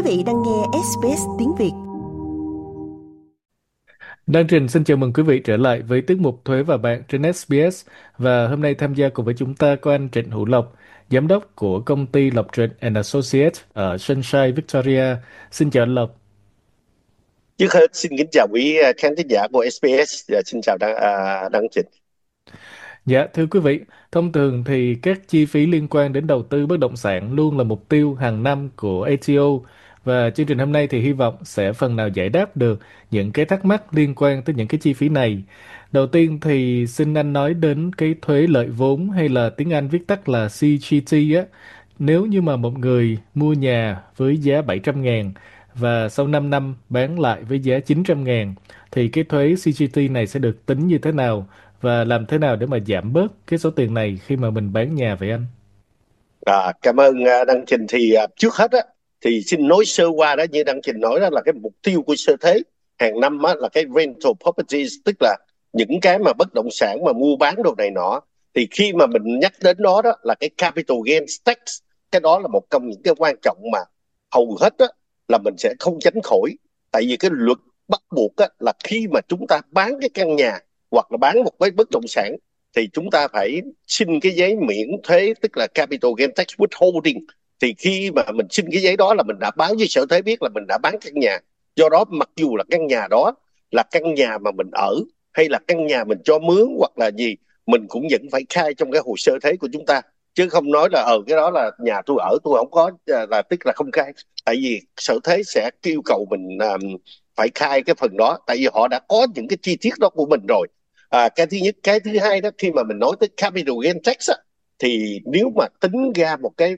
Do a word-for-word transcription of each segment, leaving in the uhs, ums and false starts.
vị đang nghe ét bê ét tiếng Việt. Đăng Trình xin chào mừng quý vị trở lại với tiết mục Thuế và Bạn trên ét bê ét. Và hôm nay tham gia cùng với chúng ta có anh Trịnh Hữu Lộc, giám đốc của công ty Lộc Trịnh and Associates ở Sunshine, Victoria. Xin chào anh Lộc. Trước hết xin kính chào quý à, khán thính giả của ét bê ét và xin chào Đăng, à, Đăng Trình. Dạ, thưa quý vị, thông thường thì các chi phí liên quan đến đầu tư bất động sản luôn là mục tiêu hàng năm của a tê o, và chương trình hôm nay thì hy vọng sẽ phần nào giải đáp được những cái thắc mắc liên quan tới những cái chi phí này. Đầu tiên thì xin anh nói đến cái thuế lợi vốn, hay là tiếng Anh viết tắt là xê giê tê á. Nếu như mà một người mua nhà với giá bảy trăm ngàn và sau năm năm bán lại với giá chín trăm ngàn, thì cái thuế xê giê tê này sẽ được tính như thế nào? Và làm thế nào để mà giảm bớt cái số tiền này khi mà mình bán nhà vậy anh? À, cảm ơn à, Đăng Trình. Thì à, trước hết á, thì xin nói sơ qua đó, như Đăng Trình nói đó, là cái mục tiêu của sơ thuế hàng năm á, là cái rental properties, tức là những cái mà bất động sản mà mua bán đồ này nọ. Thì khi mà mình nhắc đến đó đó là cái capital gains tax, cái đó là một trong những cái quan trọng mà hầu hết á, là mình sẽ không tránh khỏi. Tại vì cái luật bắt buộc á, là khi mà chúng ta bán cái căn nhà hoặc là bán một cái bất động sản thì chúng ta phải xin cái giấy miễn thuế, tức là capital gain tax withholding. Thì khi mà mình xin cái giấy đó là mình đã báo với sở thuế biết là mình đã bán căn nhà. Do đó mặc dù là căn nhà đó là căn nhà mà mình ở hay là căn nhà mình cho mướn hoặc là gì, mình cũng vẫn phải khai trong cái hồ sơ thuế của chúng ta, chứ không nói là ờ cái đó là nhà tôi ở, tôi không có, là tức là không khai. Tại vì sở thuế sẽ yêu cầu mình um, phải khai cái phần đó, tại vì họ đã có những cái chi tiết đó của mình rồi. À, cái thứ nhất. Cái thứ hai đó, khi mà mình nói tới capital gain tax á, thì nếu mà tính ra một cái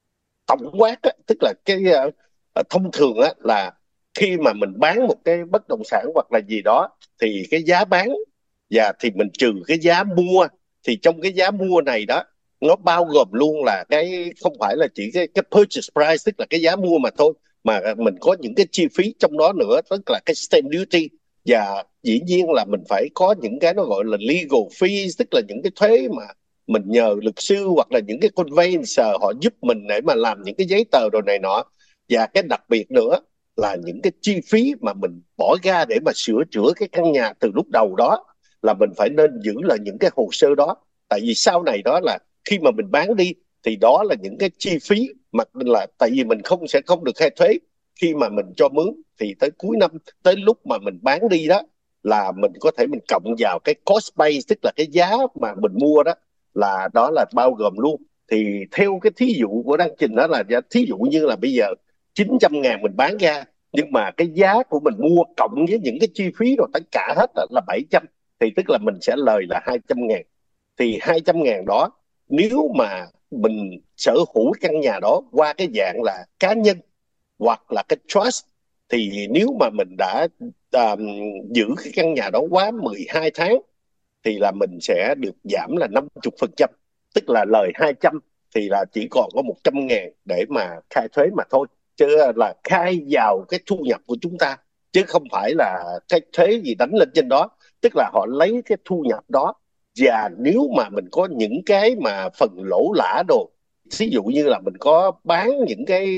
tổng quát á, tức là cái uh, thông thường á, là khi mà mình bán một cái bất động sản hoặc là gì đó thì cái giá bán và thì mình trừ cái giá mua, thì trong cái giá mua này đó nó bao gồm luôn là cái không phải là chỉ cái, cái purchase price, tức là cái giá mua mà thôi, mà mình có những cái chi phí trong đó nữa, tức là cái stamp duty. Và dĩ nhiên là mình phải có những cái nó gọi là legal fees, tức là những cái thuế mà mình nhờ luật sư hoặc là những cái conveyancer họ giúp mình để mà làm những cái giấy tờ đồ này nọ. Và cái đặc biệt nữa là những cái chi phí mà mình bỏ ra để mà sửa chữa cái căn nhà từ lúc đầu đó, là mình phải nên giữ là những cái hồ sơ đó. Tại vì sau này đó là khi mà mình bán đi thì đó là những cái chi phí mà là, tại vì mình không sẽ không được khai thuế khi mà mình cho mướn, thì tới cuối năm, tới lúc mà mình bán đi đó, là mình có thể mình cộng vào cái cost base, tức là cái giá mà mình mua đó, là đó là bao gồm luôn. Thì theo cái thí dụ của Đăng Trình đó là thí dụ như là bây giờ chín trăm ngàn mình bán ra, nhưng mà cái giá của mình mua cộng với những cái chi phí rồi tất cả hết là bảy trăm, thì tức là mình sẽ lời là hai trăm ngàn. Thì hai trăm ngàn đó, nếu mà mình sở hữu căn nhà đó qua cái dạng là cá nhân hoặc là cái trust, thì nếu mà mình đã um, giữ cái căn nhà đó quá mười hai tháng thì là mình sẽ được giảm là năm mươi phần trăm, tức là lời hai trăm thì là chỉ còn có một trăm ngàn để mà khai thuế mà thôi, chứ là khai vào cái thu nhập của chúng ta, chứ không phải là cái thuế gì đánh lên trên đó. Tức là họ lấy cái thu nhập đó, và nếu mà mình có những cái mà phần lỗ lã đồ, ví dụ như là mình có bán những cái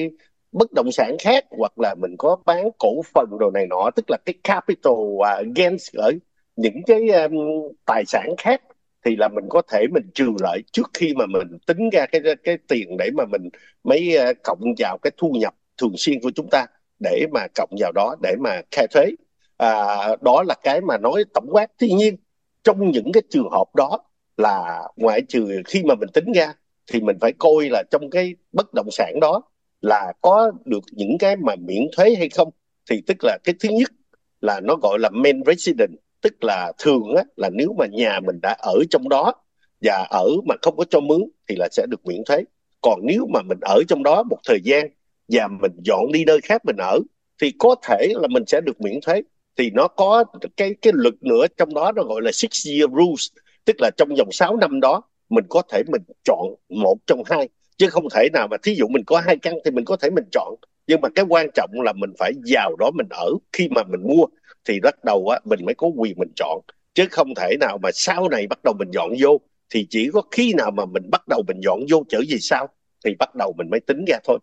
bất động sản khác hoặc là mình có bán cổ phần đồ này nọ, tức là cái capital uh, gains ở những cái um, tài sản khác, thì là mình có thể mình trừ lại trước khi mà mình tính ra cái cái tiền để mà mình mới uh, cộng vào cái thu nhập thường xuyên của chúng ta, để mà cộng vào đó để mà khai thuế. À, đó là cái mà nói tổng quát. Tuy nhiên trong những cái trường hợp đó là ngoại trừ khi mà mình tính ra, thì mình phải coi là trong cái bất động sản đó là có được những cái mà miễn thuế hay không. Thì tức là cái thứ nhất là nó gọi là main resident, tức là thường á, là nếu mà nhà mình đã ở trong đó và ở mà không có cho mướn thì là sẽ được miễn thuế. Còn nếu mà mình ở trong đó một thời gian và mình dọn đi nơi khác mình ở thì có thể là mình sẽ được miễn thuế. Thì nó có cái cái luật nữa trong đó, nó gọi là six year rules, tức là trong vòng sáu năm đó mình có thể mình chọn một trong hai, chứ không thể nào mà thí dụ mình có hai căn thì mình có thể mình chọn. Nhưng mà cái quan trọng là mình phải vào đó mình ở khi mà mình mua, thì bắt đầu á mình mới có quyền mình chọn, chứ không thể nào mà sau này bắt đầu mình dọn vô. Thì chỉ có khi nào mà mình bắt đầu mình dọn vô trở về sau thì bắt đầu mình mới tính ra thôi.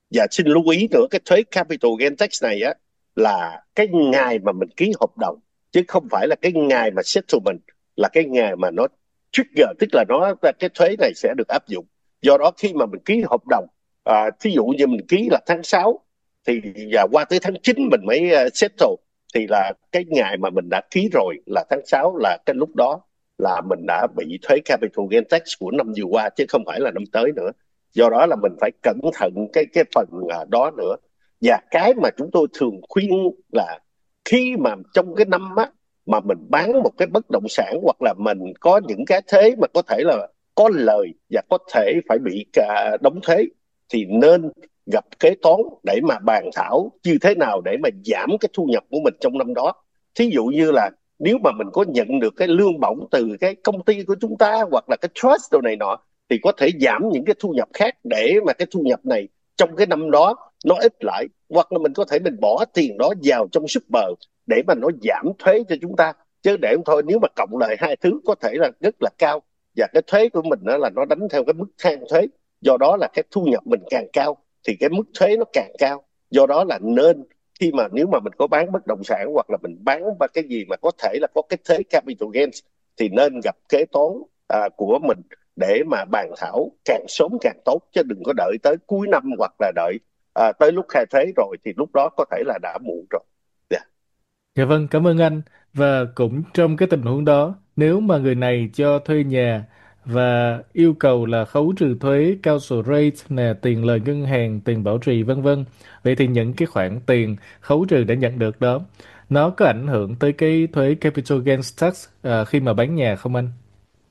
Và xin lưu ý nữa, cái thuế capital gain tax này á là cái ngày mà mình ký hợp đồng, chứ không phải là cái ngày mà settlement, là cái ngày mà nó trigger, tức là nó cái thuế này sẽ được áp dụng. Do đó khi mà mình ký hợp đồng, à, thí dụ như mình ký là tháng sáu thì và qua tới tháng chín mình mới uh, settle, thì là cái ngày mà mình đã ký rồi là tháng sáu, là cái lúc đó là mình đã bị thuế capital gain tax của năm vừa qua, chứ không phải là năm tới nữa. Do đó là mình phải cẩn thận cái cái phần uh, đó nữa. Và cái mà chúng tôi thường khuyên là khi mà trong cái năm á mà mình bán một cái bất động sản, hoặc là mình có những cái thế mà có thể là có lời và có thể phải bị cả đóng thuế, thì nên gặp kế toán để mà bàn thảo như thế nào để mà giảm cái thu nhập của mình trong năm đó. Thí dụ như là nếu mà mình có nhận được cái lương bổng từ cái công ty của chúng ta hoặc là cái trust đồ này nọ, thì có thể giảm những cái thu nhập khác để mà cái thu nhập này trong cái năm đó nó ít lại, hoặc là mình có thể mình bỏ tiền đó vào trong super để mà nó giảm thuế cho chúng ta. Chứ để không thôi, nếu mà cộng lại hai thứ có thể là rất là cao, và cái thuế của mình đó là nó đánh theo cái mức thang thuế. Do đó là cái thu nhập mình càng cao thì cái mức thuế nó càng cao. Do đó là nên khi mà nếu mà mình có bán bất động sản hoặc là mình bán cái gì mà có thể là có cái thuế capital gains, thì nên gặp kế toán à, của mình để mà bàn thảo càng sớm càng tốt, chứ đừng có đợi tới cuối năm hoặc là đợi à, tới lúc khai thuế rồi thì lúc đó có thể là đã muộn rồi. Yeah. Dạ vâng, cảm ơn anh. Và cũng trong cái tình huống đó, nếu mà người này cho thuê nhà và yêu cầu là khấu trừ thuế council rate nè, tiền lời ngân hàng, tiền bảo trì vân vân. Vậy thì những cái khoản tiền khấu trừ đã nhận được đó, nó có ảnh hưởng tới cái thuế capital gains tax à, khi mà bán nhà không anh?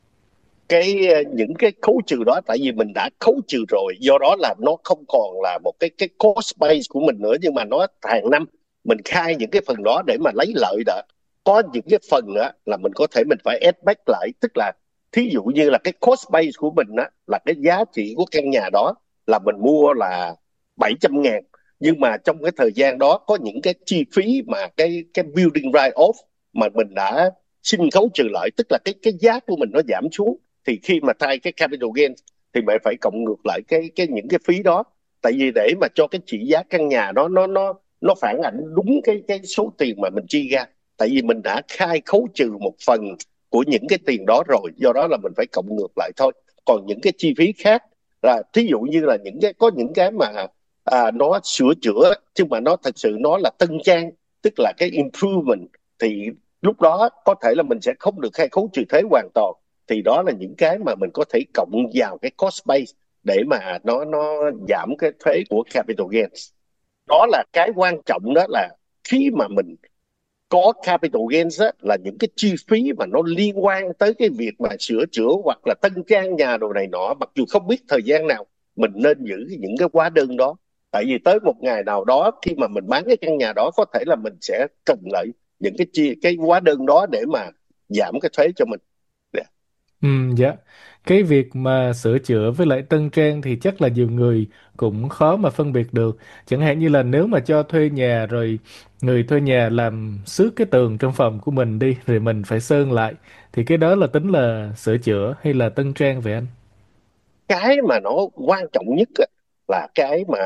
Cái ờ, những cái khấu trừ đó tại vì mình đã khấu trừ rồi, do đó là nó không còn là một cái cái cost base của mình nữa, nhưng mà nó hàng năm mình khai những cái phần đó để mà lấy lợi đó. Có những cái phần á là mình có thể mình phải add back lại, tức là thí dụ như là cái cost base của mình á là cái giá trị của căn nhà đó là mình mua là bảy trăm ngàn, nhưng mà trong cái thời gian đó có những cái chi phí mà cái cái building right off mà mình đã xin khấu trừ lại, tức là cái cái giá của mình nó giảm xuống, thì khi mà thay cái capital gain thì bạn phải cộng ngược lại cái cái những cái phí đó. Tại vì để mà cho cái trị giá căn nhà đó nó nó nó phản ảnh đúng cái cái số tiền mà mình chi ra, tại vì mình đã khai khấu trừ một phần của những cái tiền đó rồi, do đó là mình phải cộng ngược lại thôi. Còn những cái chi phí khác là thí dụ như là những cái có những cái mà à, nó sửa chữa chứ mà nó thật sự nó là tân trang, tức là cái improvement, thì lúc đó có thể là mình sẽ không được khai khấu trừ thuế hoàn toàn. Thì đó là những cái mà mình có thể cộng vào cái cost base để mà nó nó giảm cái thuế của capital gains. Đó là cái quan trọng, đó là khi mà mình có capital gains á, là những cái chi phí mà nó liên quan tới cái việc mà sửa chữa hoặc là tân trang nhà đồ này nọ, mặc dù không biết thời gian nào, mình nên giữ những cái hóa đơn đó. Tại vì tới một ngày nào đó khi mà mình bán cái căn nhà đó, có thể là mình sẽ cần lại những cái chi cái hóa đơn đó để mà giảm cái thuế cho mình. Yeah. Ừ, dạ. Cái việc mà sửa chữa với lại tân trang thì chắc là nhiều người cũng khó mà phân biệt được. Chẳng hạn như là nếu mà cho thuê nhà rồi người thuê nhà làm xước cái tường trong phòng của mình đi, rồi mình phải sơn lại, thì cái đó là tính là sửa chữa hay là tân trang vậy anh? Cái mà nó quan trọng nhất á, là cái mà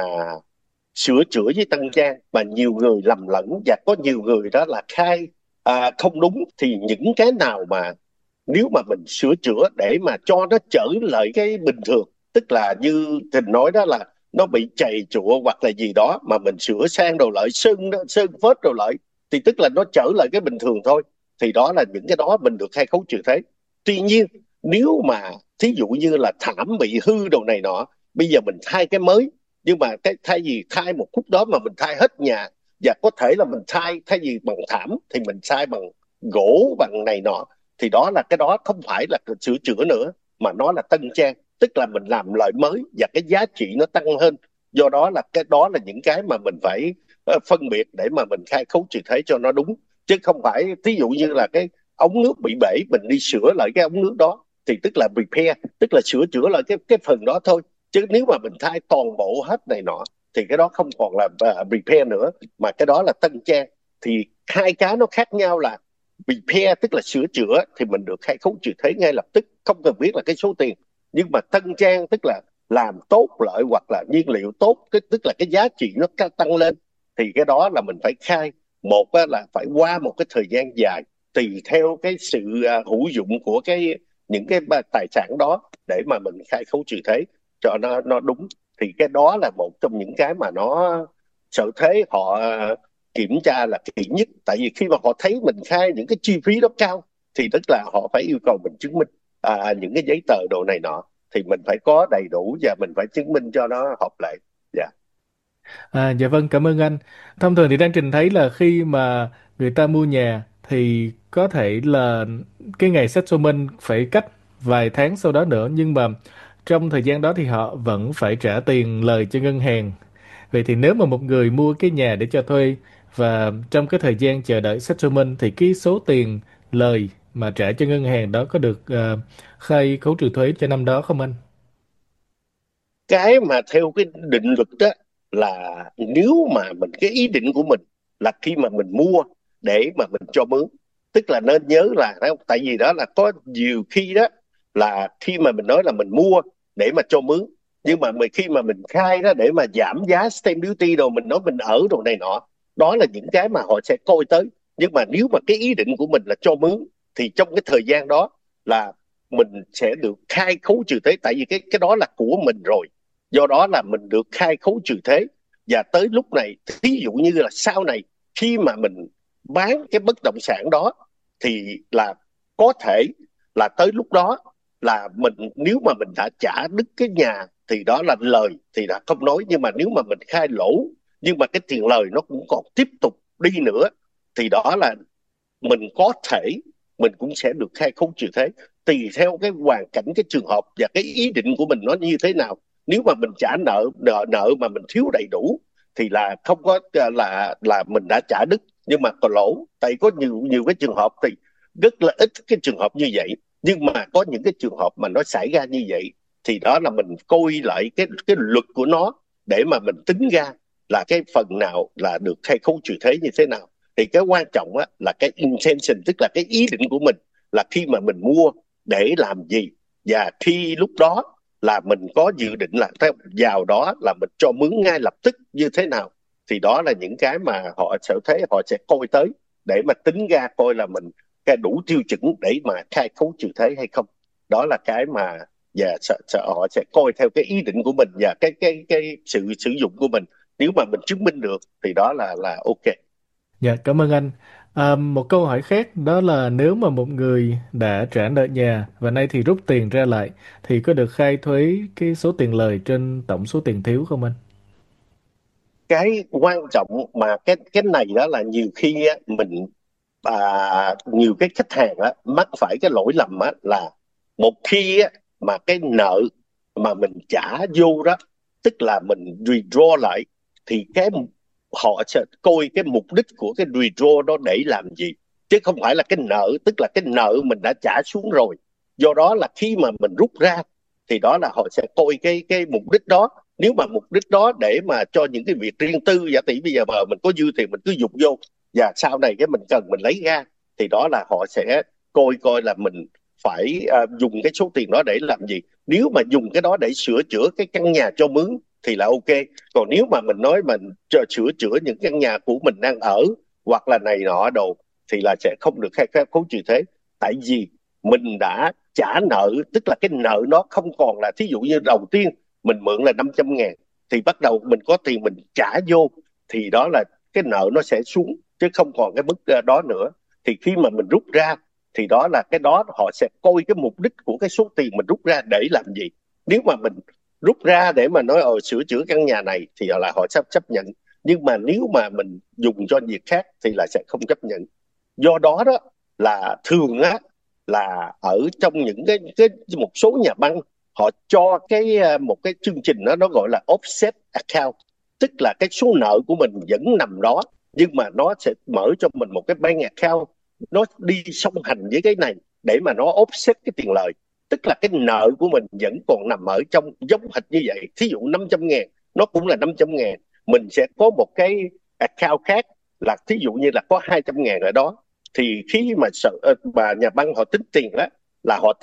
sửa chữa với tân trang mà nhiều người lầm lẫn, và có nhiều người đó là khai à, không đúng. Thì những cái nào mà nếu mà mình sửa chữa để mà cho nó trở lại cái bình thường, tức là như Thìn nói đó, là nó bị chày chụa hoặc là gì đó mà mình sửa sang đồ lại, sơn sơn phết đồ lại, thì tức là nó trở lại cái bình thường thôi, thì đó là những cái đó mình được khai khấu trừ thuế. Tuy nhiên nếu mà thí dụ như là thảm bị hư đồ này nọ, bây giờ mình thay cái mới, nhưng mà cái thay vì thay một khúc đó mà mình thay hết nhà, và có thể là mình thay thay vì bằng thảm thì mình thay bằng gỗ bằng này nọ, thì đó là cái đó không phải là sửa chữa nữa mà nó là tân trang, tức là mình làm lại mới và cái giá trị nó tăng hơn. Do đó là cái đó là những cái mà mình phải uh, phân biệt để mà mình khai khấu trừ thuế cho nó đúng, chứ không phải thí dụ như là cái ống nước bị bể mình đi sửa lại cái ống nước đó thì tức là repair, tức là sửa chữa lại cái cái phần đó thôi. Chứ nếu mà mình thay toàn bộ hết này nọ thì cái đó không còn là uh, repair nữa, mà cái đó là tân trang. Thì hai cái nó khác nhau là repair tức là sửa chữa thì mình được khai khấu trừ thuế ngay lập tức, không cần biết là cái số tiền. Nhưng mà tân trang tức là làm tốt lợi hoặc là nhiên liệu tốt, cái tức là cái giá trị nó ca- tăng lên, thì cái đó là mình phải khai. Một á, là phải qua một cái thời gian dài, tùy theo cái sự à, hữu dụng của cái những cái ba- tài sản đó để mà mình khai khấu trừ thuế cho nó nó đúng. Thì cái đó là một trong những cái mà nó sở thuế họ à, kiểm tra là kỹ nhất. Tại vì khi mà họ thấy mình khai những cái chi phí đó cao thì tức là họ phải yêu cầu mình chứng minh à, những cái giấy tờ đồ này nọ, thì mình phải có đầy đủ và mình phải chứng minh cho nó hợp lệ. Dạ. À, dạ vâng, cảm ơn anh. Thông thường thì Đan Trình thấy là khi mà người ta mua nhà thì có thể là cái ngày settlement phải cách vài tháng sau đó nữa, nhưng mà trong thời gian đó thì họ vẫn phải trả tiền lời cho ngân hàng. Vậy thì nếu mà một người mua cái nhà để cho thuê và trong cái thời gian chờ đợi settlement thì cái số tiền lời mà trả cho ngân hàng đó có được ờ, khai khấu trừ thuế cho năm đó không anh? Cái mà theo cái định luật đó là nếu mà mình cái ý định của mình là khi mà mình mua để mà mình cho mướn, tức là nên nhớ là đó, tại vì đó là có nhiều khi đó là khi mà mình nói là mình mua để mà cho mướn, nhưng mà mình khi mà mình khai đó để mà giảm giá stamp duty đồ, mình nói mình ở đồ này nọ, đó là những cái mà họ sẽ coi tới. Nhưng mà nếu mà cái ý định của mình là cho mướn thì trong cái thời gian đó là mình sẽ được khai khấu trừ thuế, tại vì cái cái đó là của mình rồi, do đó là mình được khai khấu trừ thuế. Và tới lúc này, thí dụ như là sau này khi mà mình bán cái bất động sản đó thì là có thể là tới lúc đó là mình, nếu mà mình đã trả đứt cái nhà thì đó là lời thì đã không nói. Nhưng mà nếu mà mình khai lỗ nhưng mà cái tiền lời nó cũng còn tiếp tục đi nữa thì đó là mình có thể mình cũng sẽ được khai khấu trừ thuế, tùy theo cái hoàn cảnh, cái trường hợp và cái ý định của mình nó như thế nào. Nếu mà mình trả nợ nợ nợ mà mình thiếu đầy đủ thì là không có là là mình đã trả đứt nhưng mà còn lỗ. Tại có nhiều nhiều cái trường hợp thì rất là ít cái trường hợp như vậy, nhưng mà có những cái trường hợp mà nó xảy ra như vậy thì đó là mình coi lại cái cái luật của nó để mà mình tính ra là cái phần nào là được khai khấu trừ thuế như thế nào. Thì cái quan trọng á, là cái intention, tức là cái ý định của mình là khi mà mình mua để làm gì, và khi lúc đó là mình có dự định là theo vào đó là mình cho mướn ngay lập tức như thế nào. Thì đó là những cái mà họ sẽ thấy, họ sẽ coi tới để mà tính ra coi là mình cái đủ tiêu chuẩn để mà khai khấu trừ thuế hay không. Đó là cái mà và sợ, sợ họ sẽ coi theo cái ý định của mình và cái cái cái sự sử dụng của mình. Nếu mà mình chứng minh được thì đó là là ok. Dạ, cảm ơn anh. À, một câu hỏi khác đó là nếu mà một người đã trả nợ nhà và nay thì rút tiền ra lại thì có được khai thuế cái số tiền lời trên tổng số tiền thiếu không anh? Cái quan trọng mà cái cái này đó là nhiều khi á, mình à, nhiều cái khách hàng á, mắc phải cái lỗi lầm á, là một khi á, mà cái nợ mà mình trả vô đó, tức là mình withdraw lại, thì cái họ sẽ coi cái mục đích của cái withdraw đó để làm gì, chứ không phải là cái nợ, tức là cái nợ mình đã trả xuống rồi. Do đó là khi mà mình rút ra thì đó là họ sẽ coi cái cái mục đích đó. Nếu mà mục đích đó để mà cho những cái việc riêng tư, giả tỷ bây giờ mà mình có dư tiền mình cứ dùng vô và sau này cái mình cần mình lấy ra, thì đó là họ sẽ coi coi là mình phải à, dùng cái số tiền đó để làm gì. Nếu mà dùng cái đó để sửa chữa cái căn nhà cho mướn thì là ok. Còn nếu mà mình nói mình cho sửa chữa những căn nhà của mình đang ở hoặc là này nọ đồ thì là sẽ không được khai khấu trừ thuế. Tại vì mình đã trả nợ, tức là cái nợ nó không còn là, thí dụ như đầu tiên mình mượn là năm trăm ngàn thì bắt đầu mình có tiền mình trả vô thì đó là cái nợ nó sẽ xuống chứ không còn cái mức ờ, đó nữa. Thì khi mà mình rút ra thì đó là cái đó họ sẽ coi cái mục đích của cái số tiền mình rút ra để làm gì. Nếu mà mình rút ra để mà nói ờ sửa chữa căn nhà này thì là họ sắp chấp nhận, nhưng mà nếu mà mình dùng cho việc khác thì là sẽ không chấp nhận. Do đó đó là thường á, là ở trong những cái, cái một số nhà băng họ cho cái ờ, một cái chương trình đó nó gọi là offset account, tức là cái số nợ của mình vẫn nằm đó nhưng mà nó sẽ mở cho mình một cái bank account nó đi song hành với cái này để mà nó offset cái tiền lời. Tức là cái nợ của mình vẫn còn nằm ở trong giống hệt như vậy. Thí dụ năm trăm ngàn nó cũng là năm trăm ngàn, mình sẽ có một cái account khác là thí dụ như là có hai trăm ngàn ở đó. Thì khi mà sợ mà nhà băng họ tính tiền đó là họ tính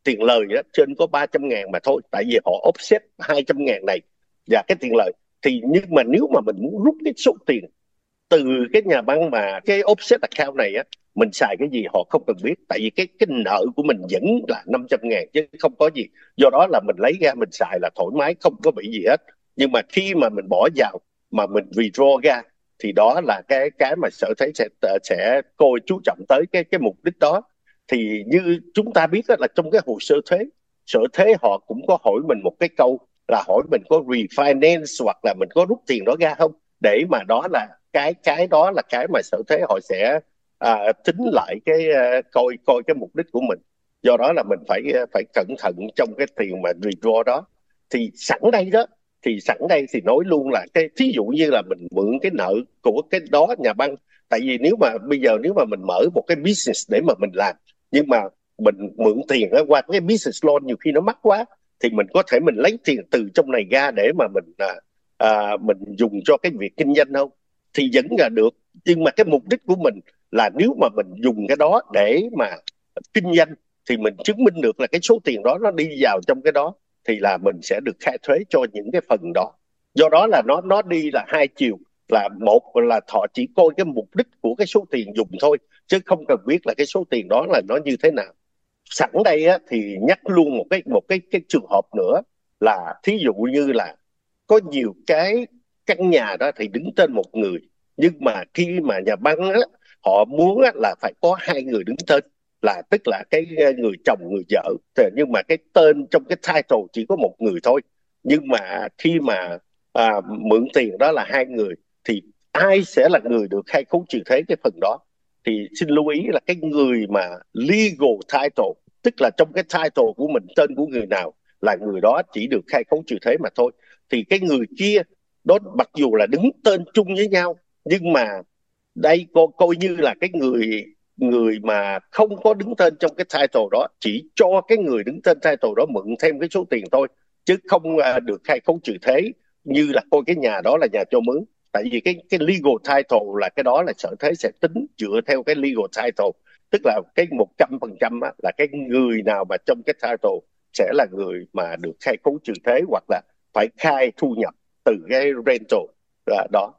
tiền lời đó, trên có ba trăm ngàn mà thôi, tại vì họ offset hai trăm ngàn này và cái tiền lời. Thì nhưng mà nếu mà mình muốn rút cái số tiền từ cái nhà băng mà cái offset account này á, mình xài cái gì họ không cần biết, tại vì cái cái nợ của mình vẫn là năm trăm ngàn chứ không có gì. Do đó là mình lấy ra mình xài là thoải mái, không có bị gì hết. Nhưng mà khi mà mình bỏ vào mà mình withdraw ra thì đó là cái cái mà Sở Thuế sẽ sẽ coi chú trọng tới cái cái mục đích đó. Thì như chúng ta biết đó, là trong cái hồ sơ thuế, Sở Thuế họ cũng có hỏi mình một cái câu là hỏi mình có refinance hoặc là mình có rút tiền đó ra không, để mà đó là cái cái đó là cái mà Sở Thuế họ sẽ à, tính lại cái uh, coi coi cái mục đích của mình. Do đó là mình phải phải cẩn thận trong cái tiền mà withdraw đó. Thì sẵn đây đó thì sẵn đây thì nói luôn là cái thí dụ như là mình mượn cái nợ của cái đó nhà băng, tại vì nếu mà bây giờ nếu mà mình mở một cái business để mà mình làm, nhưng mà mình mượn tiền đó qua cái business loan nhiều khi nó mắc quá, thì mình có thể mình lấy tiền từ trong này ra để mà mình à, à, mình dùng cho cái việc kinh doanh không, thì vẫn là được. Nhưng mà cái mục đích của mình là nếu mà mình dùng cái đó để mà kinh doanh thì mình chứng minh được là cái số tiền đó nó đi vào trong cái đó, thì là mình sẽ được khai thuế cho những cái phần đó. Do đó là nó nó đi là hai chiều, là một là họ chỉ coi cái mục đích của cái số tiền dùng thôi, chứ không cần biết là cái số tiền đó là nó như thế nào. Sẵn đây á, thì nhắc luôn một cái một cái cái trường hợp nữa là thí dụ như là có nhiều cái căn nhà đó thì đứng tên một người, nhưng mà khi mà nhà băng á, họ muốn á, là phải có hai người đứng tên, là tức là cái người chồng người vợ, nhưng mà cái tên trong cái title chỉ có một người thôi. Nhưng mà khi mà à, mượn tiền đó là hai người, thì ai sẽ là người được khai khấu trừ thuế cái phần đó? Thì xin lưu ý là cái người mà legal title, tức là trong cái title của mình tên của người nào là người đó chỉ được khai khấu trừ thuế mà thôi. Thì cái người kia đó mặc dù là đứng tên chung với nhau, nhưng mà đây co, coi như là cái người người mà không có đứng tên trong cái title đó chỉ cho cái người đứng tên title đó mượn thêm cái số tiền thôi, chứ không uh, được khai khấu trừ thuế như là coi cái nhà đó là nhà cho mướn. Tại vì cái cái legal title là cái đó là Sở Thuế sẽ tính dựa theo cái legal title, tức là cái một trăm phần trăm là cái người nào mà trong cái title sẽ là người mà được khai khấu trừ thuế, hoặc là phải khai thu nhập từ cái rental đó.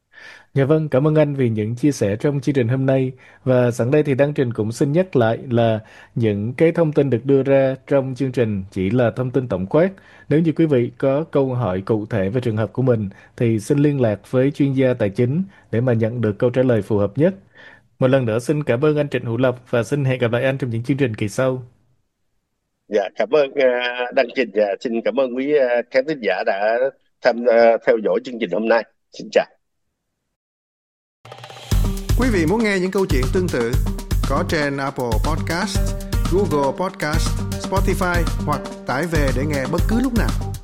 Dạ vâng, cảm ơn anh vì những chia sẻ trong chương trình hôm nay. Và sẵn đây thì Đăng Trình cũng xin nhắc lại là những cái thông tin được đưa ra trong chương trình chỉ là thông tin tổng quát. Nếu như quý vị có câu hỏi cụ thể về trường hợp của mình thì xin liên lạc với chuyên gia tài chính để mà nhận được câu trả lời phù hợp nhất. Một lần nữa xin cảm ơn anh Trịnh Hữu Lập và xin hẹn gặp lại anh trong những chương trình kỳ sau. Dạ, cảm ơn uh, Đăng Trình và xin cảm ơn quý uh, khán thính giả đã tham uh, theo dõi chương trình hôm nay. Xin chào. Quý vị muốn nghe những câu chuyện tương tự có trên Apple Podcast, Google Podcast, Spotify hoặc tải về để nghe bất cứ lúc nào.